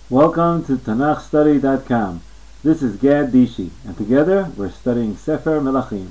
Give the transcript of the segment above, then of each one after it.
Welcome to TanachStudy.com. This is Gad Dishi, and together we're studying Sefer Melachim.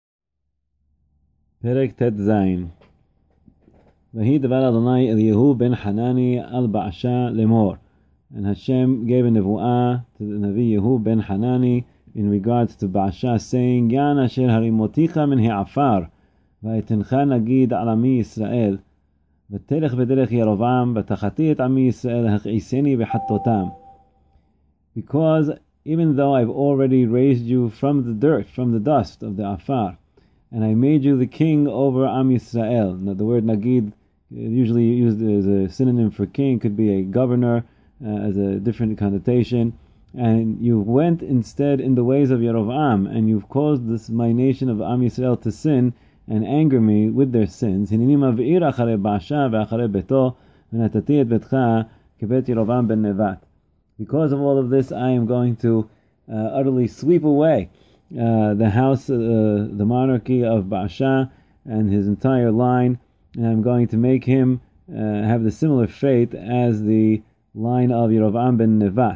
Perek Tet Zayin. Vahi Devar Adonai Eliyahu ben Hanani al Ba'asha lemor. And Hashem gave a nevuah to the Navi Yehu ben Hanani in regards to Ba'asha, saying, Yan asher harimoticha min he'afar, va'etencha nagid al ami Yisrael, ותלך בדרך ירבעם, ותחתי את עמי ישראל, הכעיסני בחטאותם. Because even though I've already raised you from the dirt, from the dust of the Afar, and I made you the king over Am Yisrael. Now the word Nagid, usually used as a synonym for king, could be a governor, as a different connotation. And you went instead in the ways of Yerovam, and you've caused this my nation of Am Yisrael to sin, and anger me with their sins. Because of all of this, I am going to utterly sweep away the house, the monarchy of Ba'asha and his entire line, and I'm going to make him have the similar fate as the line of Yerovam ben Nevat,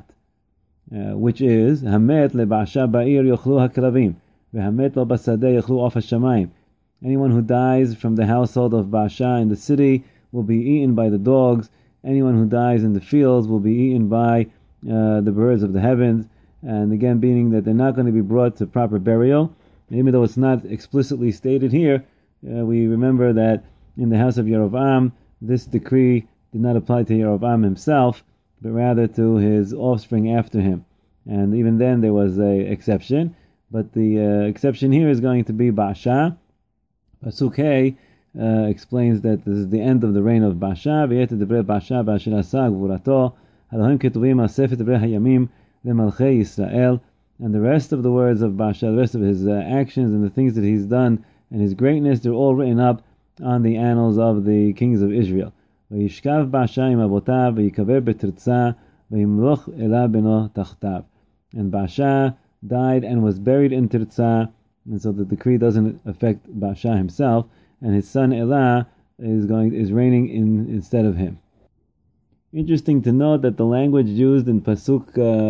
which is Hamet leBa'asha ba'ir yochlu hakravim, vehamet lo basadeh yochlu of hashamayim. Anyone who dies from the household of Ba'asha in the city will be eaten by the dogs. Anyone who dies in the fields will be eaten by the birds of the heavens. And again, meaning that they're not going to be brought to proper burial. And even though it's not explicitly stated here, we remember that in the house of Yerovam, this decree did not apply to Yerovam himself, but rather to his offspring after him. And even then there was an exception. But the exception here is going to be Ba'asha. Pasuk Hey explains that this is the end of the reign of Ba'asha. V'yet devrei Ba'asha b'asher asa gvurato halohim ketuvim al sefer devrei hayamim lemalchei Yisrael. And the rest of the words of Ba'asha, the rest of his actions and the things that he's done and his greatness, they're all written up on the annals of the kings of Israel. V'yishkav Ba'asha im avotav v'yikaver betirtza v'yimloch ela beno tachtav. And Ba'asha died and was buried in Tirtza. And so the decree doesn't affect Ba'asha himself, and his son Elah is reigning instead of him. Interesting to note that the language used in Pasuk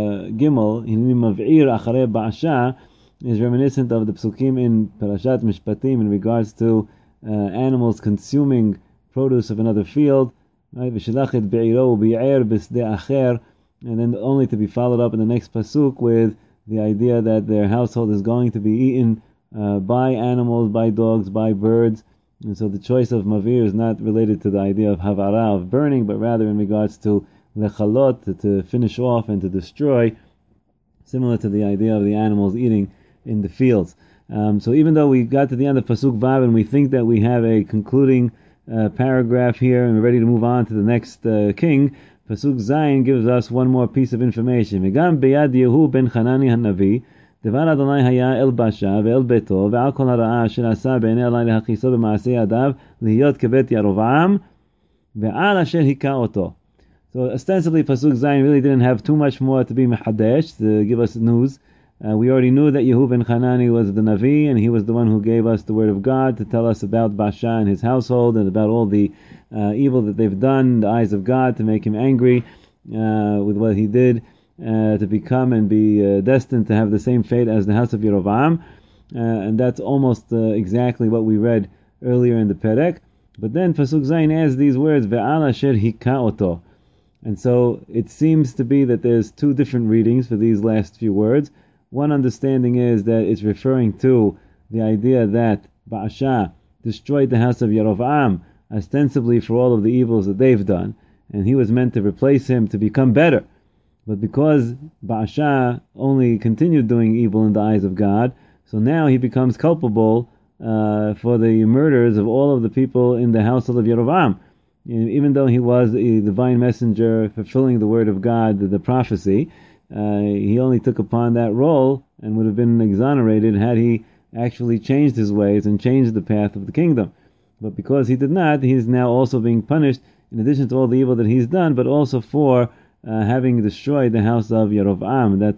Gimel, Hinim Mav'ir Acharei Ba'asha, is reminiscent of the Psukim in Parashat Mishpatim in regards to animals consuming produce of another field, right? V'shelachet be'iro u'bi'er b'sdei acher, and then only to be followed up in the next Pasuk with the idea that their household is going to be eaten by animals, by dogs, by birds. And so the choice of Mavir is not related to the idea of Havara, of burning, but rather in regards to Lechalot, to finish off and to destroy, similar to the idea of the animals eating in the fields. So even though we got to the end of Pasuk Vav and we think that we have a concluding paragraph here and we're ready to move on to the next king, Pasuk Zayin gives us one more piece of information. V'gam beyad Yehu ben Hanani hanavi, Devar Adonai haya el Ba'asha ve'el beto ve'al kol hara'a asher asa be'enei Adonai lehachiso b'ma'asei yadav lihiyot kebet Yerovam ve'al asher hika oto. So ostensibly Pasuk Zayin really didn't have too much more to be mehadesh, to give us news. We already knew that Yehu ben Hanani was the Navi, and he was the one who gave us the word of God to tell us about Ba'asha and his household and about all the evil that they've done in the eyes of God to make him angry with what he did, to become and be destined to have the same fate as the house of Yerovam. And that's almost exactly what we read earlier in the Perek. But then Pasuk Zayin adds these words, Ve'al asher hika oto. And so it seems to be that there's two different readings for these last few words. One understanding is that it's referring to the idea that Ba'asha destroyed the house of Yerovam, ostensibly for all of the evils that they've done, and he was meant to replace him to become better. But because Ba'asha only continued doing evil in the eyes of God, so now he becomes culpable for the murders of all of the people in the household of Yerovam. Even though he was a divine messenger fulfilling the word of God, the prophecy, he only took upon that role and would have been exonerated had he actually changed his ways and changed the path of the kingdom. But because he did not, he is now also being punished, in addition to all the evil that he's done, but also for having destroyed the house of Yerovam. That's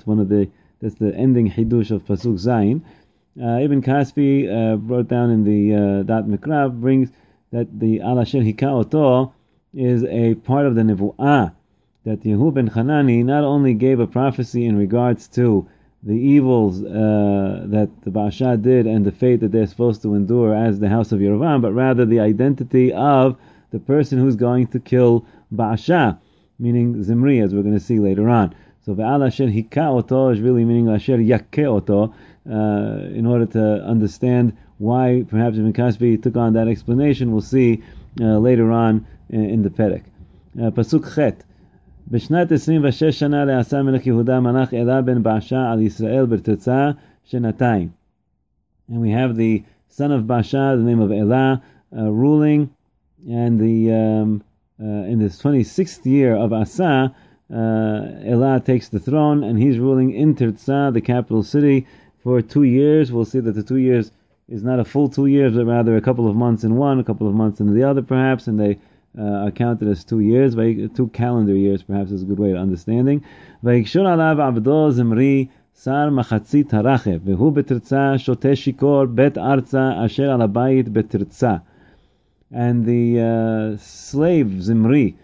the ending Hidush of Pasuk Zayin. Ibn Kaspi brought down in the Dat Mikrab, brings that the Al Asher Hika Oto is a part of the Nevu'ah that Yehu ben Hanani not only gave a prophecy in regards to the evils that the Baasha did and the fate that they're supposed to endure as the house of Yerovam, but rather the identity of the person who's going to kill Baasha, meaning Zimri, as we're going to see later on. So Ve'al asher hika oto is really meaning asher yakke oto, in order to understand why perhaps Ibn Kasbi took on that explanation. We'll see later on in the Perek. Pasuk Chet. בשנת 26 שנה לעשה מלך יהודה מלך אלה בן באשה על ישראל בתרצה שנתיים. And we have the son of Baasha, the name of Elah, ruling, and in this 26th year of Asa, Elah takes the throne, and he's ruling in Tirzah, the capital city, for 2 years. We'll see that the 2 years is not a full 2 years, but rather a couple of months in one, a couple of months in the other, perhaps, and they are counted as 2 years, 2 calendar years, perhaps is a good way of understanding. ויקשור עליו עבדו זמרי שר מחצית הרחב, והוא בתרצה שותה שיכור בית ארצה אשר על הבית בתרצה. And the slave Zimri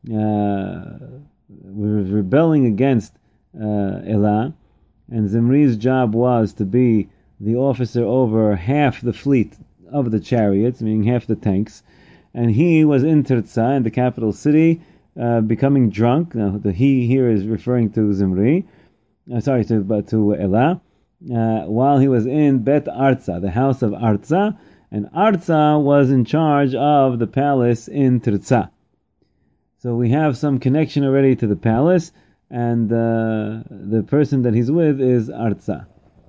was rebelling against Elah, and Zimri's job was to be the officer over half the fleet of the chariots, meaning half the tanks, and he was in Tirzah, in the capital city, becoming drunk. Now, the he here is referring to Zimri, to Elah, while he was in Bet Arza, the house of Arza, and Arza was in charge of the palace in Tirzah. So we have some connection already to the palace, and the person that he's with is Arza.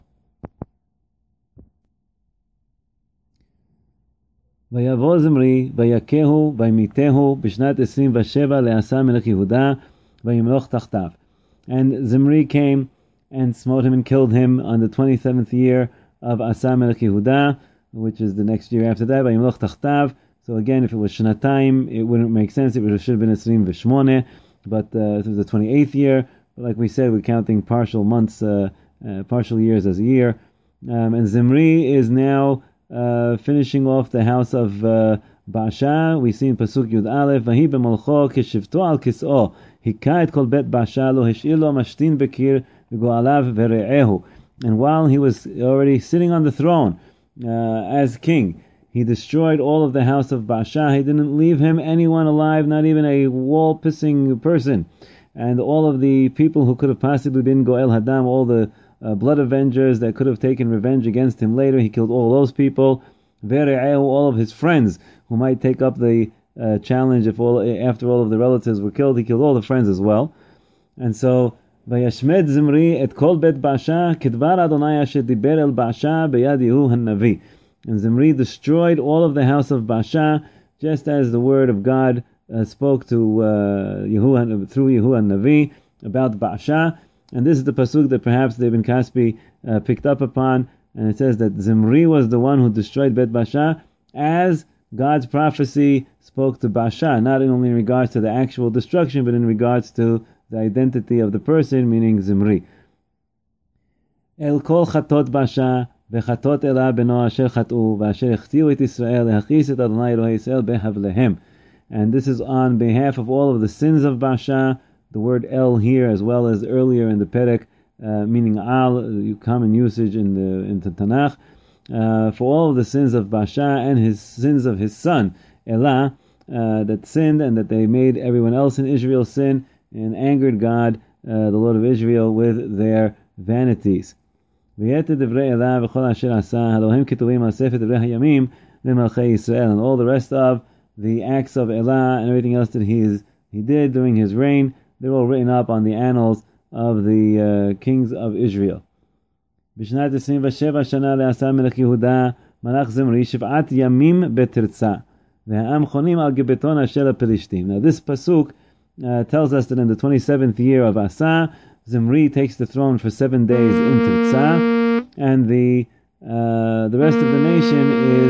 ויבוא זמרי, ויכהו, וימיתהו, בשנת 27 לעשה מלך יהודה, וימלוך תחתיו. And Zimri came and smote him and killed him on the 27th year of Asa melech Yehuda, which is the next year after that, וימלוך תחתיו. So again, if it was Shnatayim, it wouldn't make sense. It should have been 28, but it was the 28th year. But like we said, we're counting partial months, partial years as a year. And Zimri is now finishing off the house of Baasha. We see in Pasuk Yud Aleph, Vahi b'molcho keshivto al kis'o, hika et kol bet Baasha lo hesh'ir lo mashtin bekir v'go'alav v're'ehu. And while he was already sitting on the throne as king, he destroyed all of the house of Baasha. He didn't leave him anyone alive, not even a wall-pissing person. And all of the people who could have possibly been Goel Hadam, all the blood avengers that could have taken revenge against him later, he killed all those people. Vere'ehu, all of his friends who might take up the challenge after all of the relatives were killed, he killed all the friends as well. And so, Vayashmed Zimri et kol bet Baasha kidvar Adonai asher diber el Baasha beyad Yehu han-Navi. And Zimri destroyed all of the house of Baasha, just as the word of God spoke to Yehu through Yehu han-Navi about Baasha. And this is the pasuk that perhaps Ibn Kasbi picked up upon, and it says that Zimri was the one who destroyed Bet Baasha, as God's prophecy spoke to Baasha, not only in regards to the actual destruction, but in regards to the identity of the person, meaning Zimri. El kol chatot Baasha v'chatot Elah beno asher chatu v'asher echtiu et Yisrael lehachis et Adonai Elohei Yisrael behavlehem. And this is on behalf of all of the sins of Baasha. The word El here, as well as earlier in the Perek, meaning Al, common usage in the Tanakh, for all of the sins of Baasha and his sins of his son Elah, that sinned and that they made everyone else in Israel sin and angered God, the Lord of Israel, with their vanities. And all the rest of the acts of Elah and everything else that he did during his reign, they're all written up on the annals of the kings of Israel. בשנת 27 שנה לעשה מלך יהודה מלך זמרי 7 ימים בתרצה והעם חונים על גיבטון אשר הפלישתים. Now this pasuk tells us that in the 27th year of Asa, Zimri takes the throne for 7 days in Tirzah, and the rest of the nation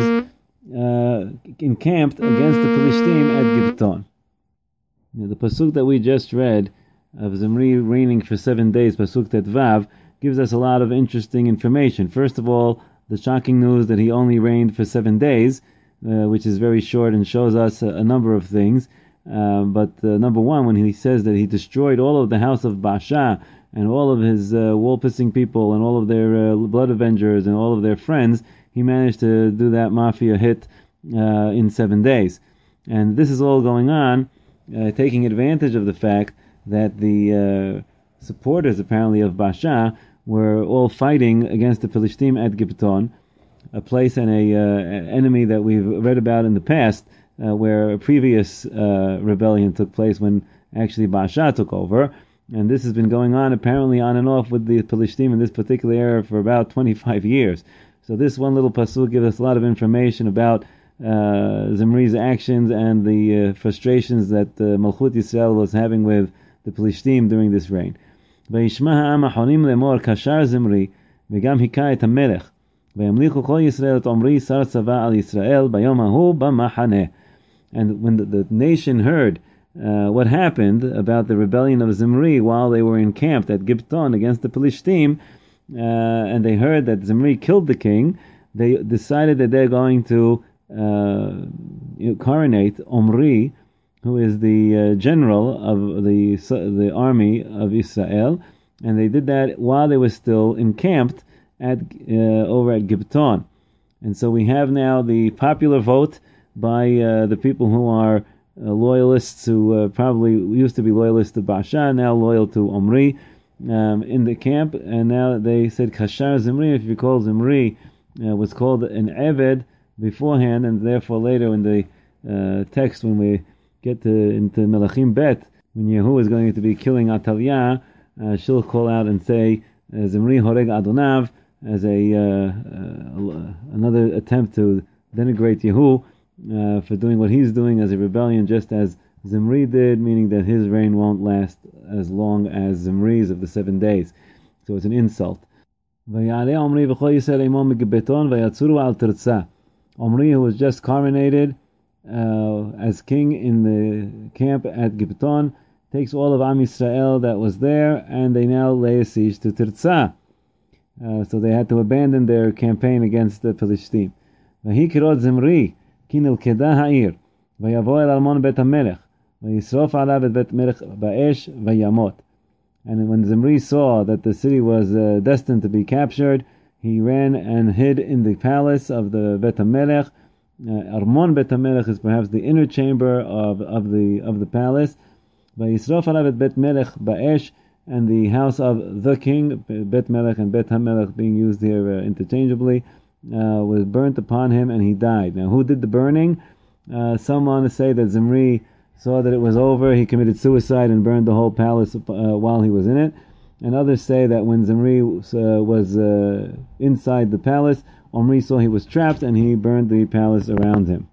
is encamped against the Pelishtim at Gibeton. Now, the pasuk that we just read of Zimri reigning for 7 days, pasuk Tet Vav, gives us a lot of interesting information. First of all, the shocking news that he only reigned for 7 days, which is very short and shows us a number of things. But number one, when he says that he destroyed all of the house of Baasha and all of his wall-pissing people and all of their blood avengers and all of their friends, he managed to do that mafia hit in 7 days. And this is all going on, taking advantage of the fact that the supporters, apparently, of Baasha were all fighting against the Philistine at Gibton, a place and an enemy that we've read about in the past, where a previous rebellion took place when actually Baasha took over. And this has been going on apparently on and off with the Philistine in this particular area for about 25 years. So this one little pasuk gives us a lot of information about Zimri's actions and the frustrations that Malchut Yisrael was having with the Philistine during this reign. וישמע העם החונים לאמור קשר זמרי וגם היכה את המלך וימליכו כל ישראל את עמרי שר צבא על ישראל ביום ההוא במחנה. And when the nation heard what happened about the rebellion of Zimri while they were encamped at Gibton against the Philistine, and they heard that Zimri killed the king, they decided that they're going to coronate Omri, who is the general of the army of Israel, and they did that while they were still encamped at over at Gibton. And so we have now the popular vote by the people who are loyalists, who probably used to be loyalists to Baasha, now loyal to Omri, in the camp, and now they said Kashar Zimri. If you recall, Zimri was called an Eved beforehand, and therefore later in the text when we get into Melachim Bet, when Yehu is going to be killing Atalia, she'll call out and say Zimri Horeg Adonav as another attempt to denigrate Yehu for doing what he's doing as a rebellion, just as Zimri did, meaning that his reign won't last as long as Zimri's of the 7 days. So it's an insult. Omri, who was just coronated as king in the camp at Gibton, takes all of Am Yisrael that was there, and they now lay a siege to Tirzah. So they had to abandon their campaign against the Philistine. Vahikirot Zimri, ki nilkeda ha'ir, vayavo el almon bet hamelech, vayisrof alav et bet melech ba'esh, vayamot. And when Zimri saw that the city was destined to be captured, he ran and hid in the palace of the Bet HaMelech. Armon Bet HaMelech is perhaps the inner chamber of the palace. Vayisrof alav et Bet Melech ba'esh, and the house of the king, Bet Melech and Bet HaMelech being used here interchangeably, was burnt upon him, and he died. Now, who did the burning? Some want to say that Zimri saw that it was over, he committed suicide and burned the whole palace while he was in it. And others say that when Zimri was inside the palace, Omri saw he was trapped and he burned the palace around him.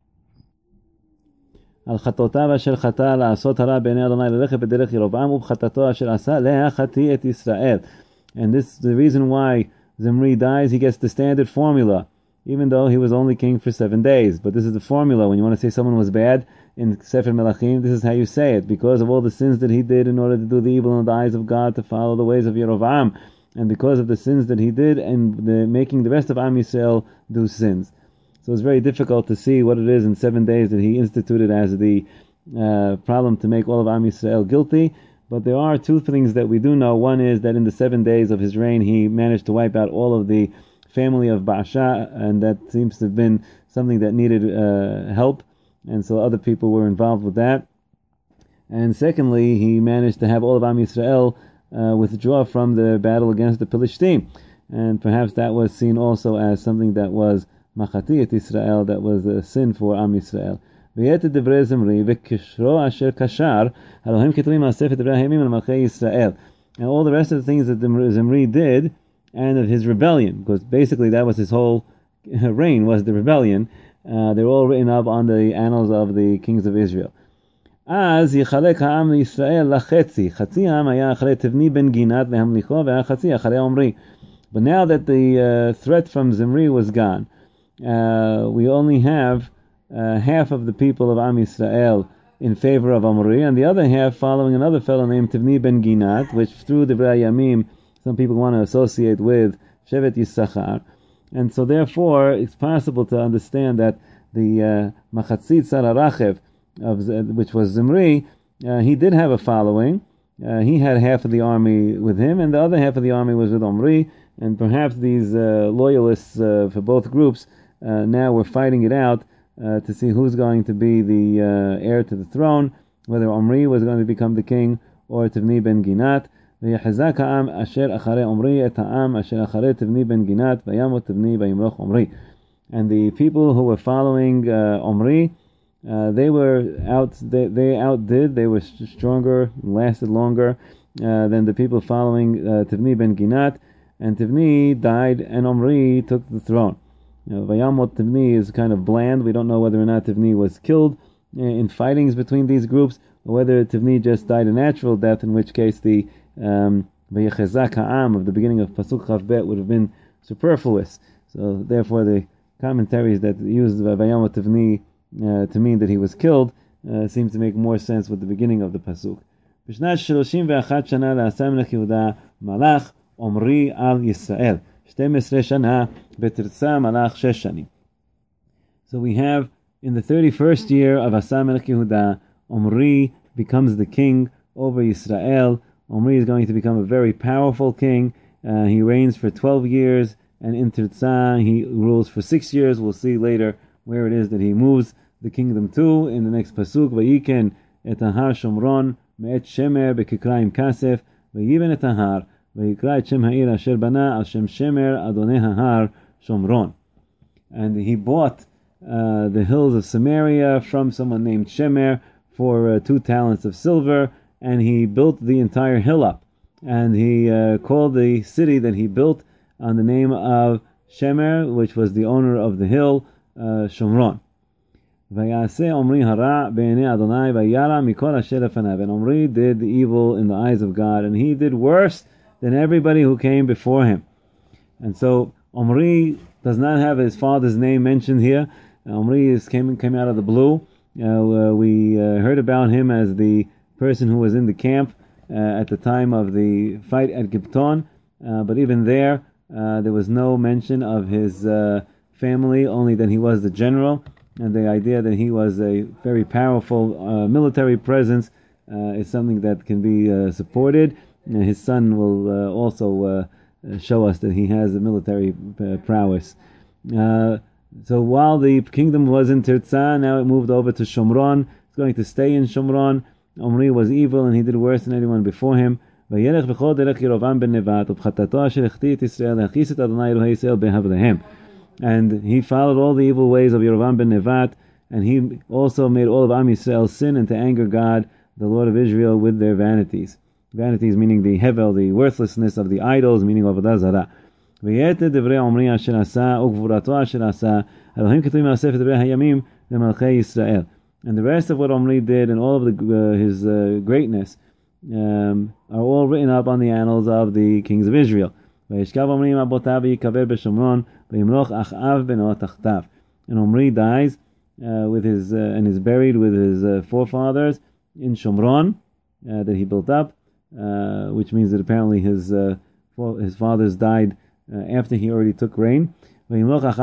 על חטאותיו אשר חטא לעשות הרע בעיני אדוני ללכת בדרך ירבעם ובחטאתו אשר עשה להחטיא את ישראל. And this is the reason why Zimri dies. He gets the standard formula, even though he was only king for 7 days. But this is the formula. When you want to say someone was bad in Sefer Melachim, this is how you say it. Because of all the sins that he did in order to do the evil in the eyes of God, to follow the ways of Yerovam, and because of the sins that he did and making the rest of Am Yisrael do sins. So it's very difficult to see what it is in 7 days that he instituted as the problem to make all of Am Yisrael guilty. But there are two things that we do know. One is that in the 7 days of his reign, he managed to wipe out all of the family of Baasha, and that seems to have been something that needed help, and so other people were involved with that. And secondly, he managed to have all of Am Yisrael withdraw from the battle against the Philistine, and perhaps that was seen also as something that was Machatiyat Israel, that was a sin for Am Yisrael. ויתר דברי זמרי וקשרו אשר קשר הלוא הם כתובים על ספר דברי הימים על מלכי ישראל. And all the rest of the things that Zimri did, and of his rebellion, because basically that was his whole reign, was the rebellion, they're all written up on the annals of the kings of Israel. אז יחלק העם לישראל לחצי, חצי העם היה אחרי תבני בן גינת והמליכו, והחצי אחרי עמרי. But now that the threat from Zimri was gone, we only have half of the people of Am Yisrael in favor of Omri, and the other half following another fellow named Tivni ben Ginat, which through the Divrei Yamim some people want to associate with Shevet Yisachar. And so therefore it's possible to understand that the Machatzit Sararachev which was Zimri, he did have a following. He had half of the army with him, and the other half of the army was with Omri. And perhaps these loyalists for both groups now were fighting it out to see who's going to be the heir to the throne, whether Omri was going to become the king or Tivni ben Ginat. ויחזק העם אשר אחרי עמרי את העם אשר אחרי תבני בן גינת וימות תבני וימלוך עמרי. And the people who were following Omri, they outdid, they were stronger, lasted longer than the people following Tivni ben Ginat, and Tivni died and Omri took the throne. Vayamot Tivni is kind of bland. We don't know whether or not Tivni was killed in fightings between these groups, or whether Tivni just died a natural death, in which case the Vayechezak ha'am of the beginning of Pasuk Chav Bet would have been superfluous. So therefore the commentaries that used Vayamot Tivni to mean that he was killed seem to make more sense with the beginning of the Pasuk. בשנת 31 שנה לעשה מלך יהודה מלך עמרי על ישראל. 12 שנה בתרצה מלך 6 שנים. So we have, in the 31st year of Asa Melech Yehuda, Omri becomes the king over Israel. Omri is going to become a very powerful king. He reigns for 12 years, and in Tirzah he rules for 6 years. We'll see later where it is that he moves the kingdom to in the next pasuk. Vayiken et ahar Shomron me'et Shemer bekikraim kasef vayiben et ahar vayikra et shem ha'ir asher bana al shem Shemer adonai hahar Shomron. And he bought the hills of Samaria from someone named Shemer for 2 talents of silver, and he built the entire hill up. And he called the city that he built on the name of Shemer, which was the owner of the hill, Shomron. Vayaseh Omri hara be'enei Adonai vayara mikol asher lefanav. And Omri did the evil in the eyes of God, and he did worse than everybody who came before him. And so Omri does not have his father's name mentioned here. Omri came out of the blue. We heard about him as the person who was in the camp at the time of the fight at Gibton, but even there was no mention of his family, only that he was the general, and the idea that he was a very powerful military presence is something that can be supported. His son will also show us that he has a military prowess. So while the kingdom was in Tirzah, now it moved over to Shomron. It's going to stay in Shomron. Omri was evil, and he did worse than anyone before him. And he followed all the evil ways of Yerovam ben Nevat, and he also made all of Am Yisrael sin and to anger God, the Lord of Israel, with their vanities. Vanities meaning the hevel, the worthlessness of the idols, meaning Avodah Zarah. ויתר דברי עמרי אשר עשה וגבורתו אשר עשה אלוהים כתובים על ספר דברי הימים למלכי ישראל. And the rest of what Omri did and all of his greatness are all written up on the annals of the kings of Israel. וישכב עמרי עם אבותיו ויקבר בשומרון וימלוך אחאב בנו תחתיו. And Omri dies and is buried with his forefathers in Shomron that he built up, which means that apparently his fathers died after he already took reign. And his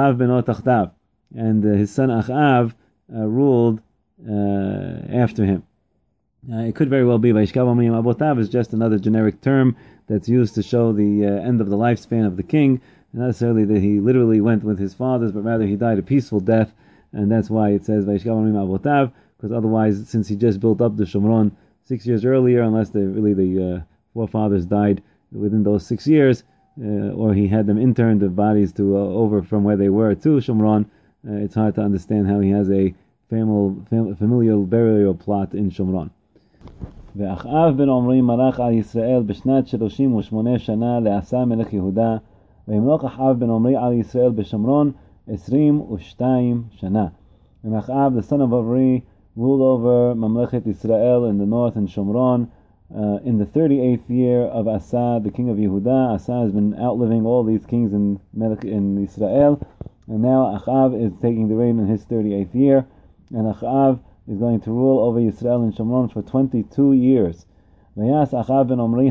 son Achav ruled after him. It could very well be Vayishkav Omri im Abotav is just another generic term that's used to show the end of the lifespan of the king, not necessarily that he literally went with his fathers, but rather he died a peaceful death, and that's why it says Vayishkav Omri im Abotav, because otherwise, since he just built up the Shomron 6 years earlier, unless the forefathers died within those 6 years, or he had them interned, the bodies to over from where they were to Shomron, it's hard to understand how he has a familial burial plot in Shomron. ואחאב בן עמרי מלך על ישראל בשנת 38 שנה לעשה מלך יהודה וימלוך אחאב בן עמרי על ישראל בשומרון 22 שנה. And Achab, the son of Omri, ruled over Mamlechet Israel in the north and Shomron in the 38th year of Asa, the king of Yehuda. Asa has been outliving all these kings in Israel, and now Achab is taking the reign in his 38th year, and Achab is going to rule over Israel and Shomron for 22 years. And Achab ben Omri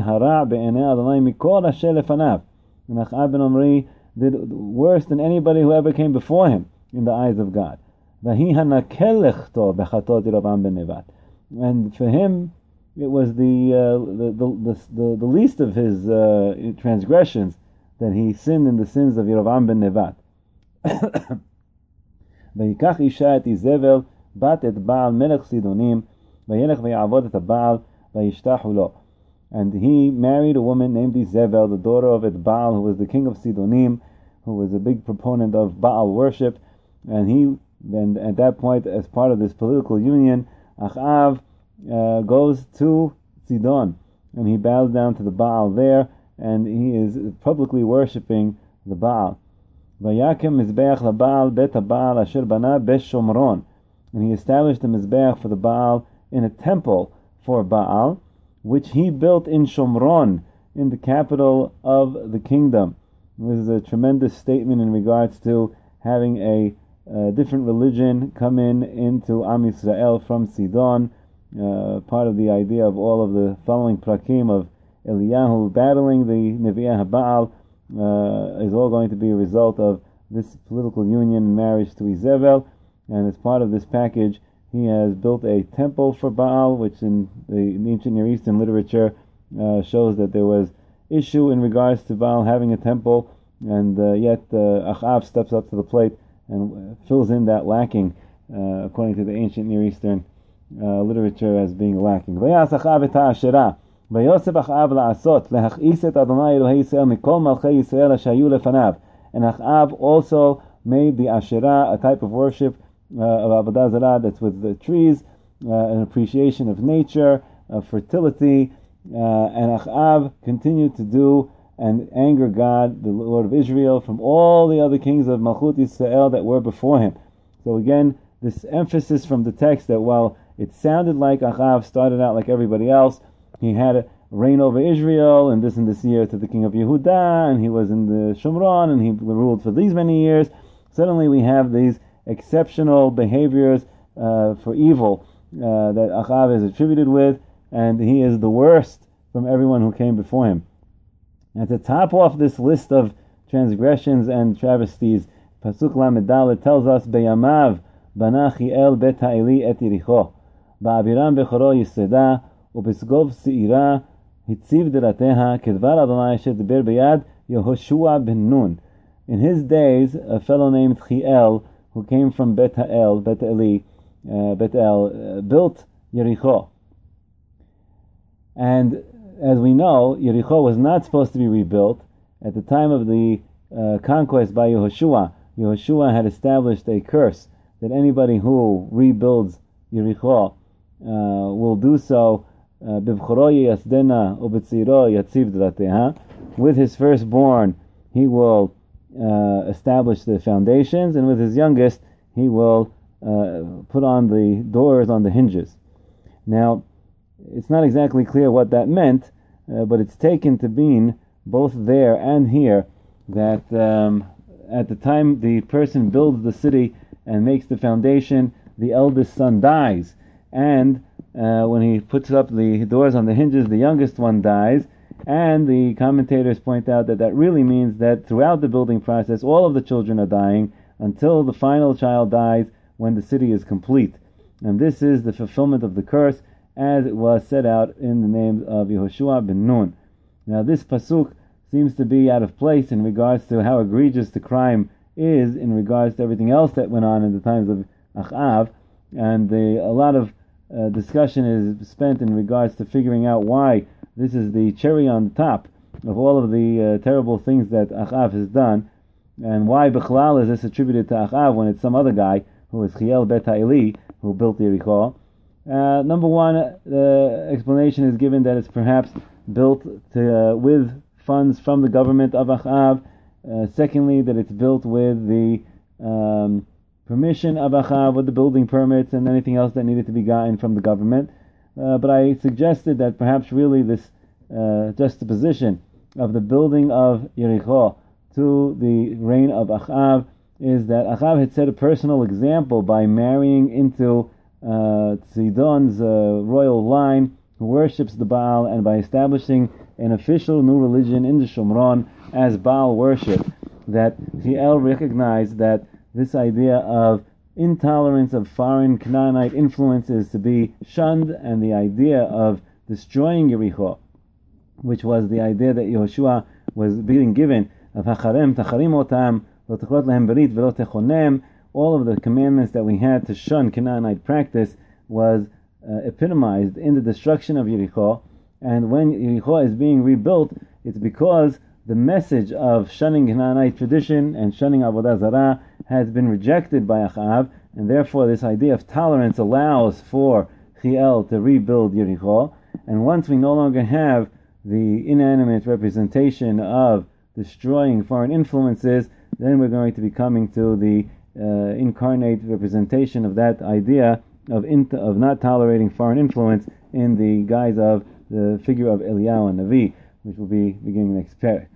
did worse than anybody who ever came before him in the eyes of God. And for him, it was the least of his transgressions that he sinned in the sins of Yerovam ben Nevat. ויקח אישה את איזבל בת את בעל מלך סידונים וילך ויעבוד את הבעל וישתחו לו. And he married a woman named Izebel, the daughter of Baal, who was the king of Sidonim, who was a big proponent of Baal worship. And then at that point, as part of this political union, Achav goes to Sidon, and he bows down to the Baal there, and he is publicly worshipping the Baal. Vayakem mizbeach laBaal bet haBaal asher bana b'Shomron, and he established a mizbeach for the Baal in a temple for Baal, which he built in Shomron, in the capital of the kingdom. This is a tremendous statement in regards to having a different religion come into Am Yisrael from Sidon. Part of the idea of all of the following prakim of Eliyahu battling the Nevi'ah HaBaal is all going to be a result of this political union and marriage to Izebel. And as part of this package, he has built a temple for Baal, which in the ancient Near Eastern literature shows that there was issue in regards to Baal having a temple, and yet Achav steps up to the plate and fills in that lacking, according to the ancient Near Eastern literature, as being lacking. ויעש אחאב את העשרה, ויוסף אחאב לעשות, להכעיס את אדוני אלוהי ישראל מכל מלכי ישראל שהיו לפניו. And Achav also made the Asherah a type of worship of Avodah Zarah that's with the trees, an appreciation of nature, of fertility, and Achav continued to do and anger God, the Lord of Israel, from all the other kings of Malchut Yisrael that were before him. So again, this emphasis from the text that while it sounded like Achav started out like everybody else, he had a reign over Israel and this year to the king of Yehuda, and he was in the Shomron, and he ruled for these many years. Suddenly we have these exceptional behaviors for evil that Achav is attributed with, and he is the worst from everyone who came before him. And to top off this list of transgressions and travesties, Pasuk Lamed Dalet tells us, Beyamav bana Chiel bet ha'eli et Yericho, ba'aviram bechoro yiseda, ubesgov se'ira hitziv derateha, kedvar Adonai asher deber beyad Yehoshua ben Nun. In his days, a fellow named Chiel, who came from Bet El, built Yericho. And as we know, Yericho was not supposed to be rebuilt. At the time of the conquest by Yehoshua had established a curse that anybody who rebuilds Yericho will do so with his firstborn. He will establish the foundations, and with his youngest, he will put on the doors on the hinges. Now, it's not exactly clear what that meant, but it's taken to mean, both there and here, that at the time the person builds the city and makes the foundation, the eldest son dies, and when he puts up the doors on the hinges, the youngest one dies. And the commentators point out that that really means that throughout the building process, all of the children are dying until the final child dies when the city is complete. And this is the fulfillment of the curse as it was set out in the name of Yehoshua ben Nun. Now this pasuk seems to be out of place in regards to how egregious the crime is in regards to everything else that went on in the times of Achav, and a lot of discussion is spent in regards to figuring out why this is the cherry on top of all of the terrible things that Achav has done, and why Bechlal is this attributed to Achav when it's some other guy who is Chiel bet ha'eli who built Yericho. Number one, explanation is given that it's perhaps built with funds from the government of Achav. Secondly, that it's built with the permission of Achav, with the building permits and anything else that needed to be gotten from the government. But I suggested that perhaps really this juxtaposition of the building of Yericho to the reign of Achav is that Achav had set a personal example by marrying into Sidon's royal line, who worships the Baal, and by establishing an official new religion in the Shomron as Baal worship, that Chiel recognized that this idea of intolerance of foreign Canaanite influences to be shunned, and the idea of destroying Yericho, which was the idea that Yehoshua was being given of Hacharem, Tacharim Otam, Lo Techrot Lehem Berit Velo Techonem. All of the commandments that we had to shun Canaanite practice was epitomized in the destruction of Yericho. And when Yericho is being rebuilt, it's because the message of shunning Canaanite tradition and shunning Avodah Zarah has been rejected by Achav, and therefore this idea of tolerance allows for Chiel to rebuild Yericho. And once we no longer have the inanimate representation of destroying foreign influences, then we're going to be coming to the incarnate representation of that idea of not tolerating foreign influence in the guise of the figure of Eliyahu Navi, which will be beginning next parak.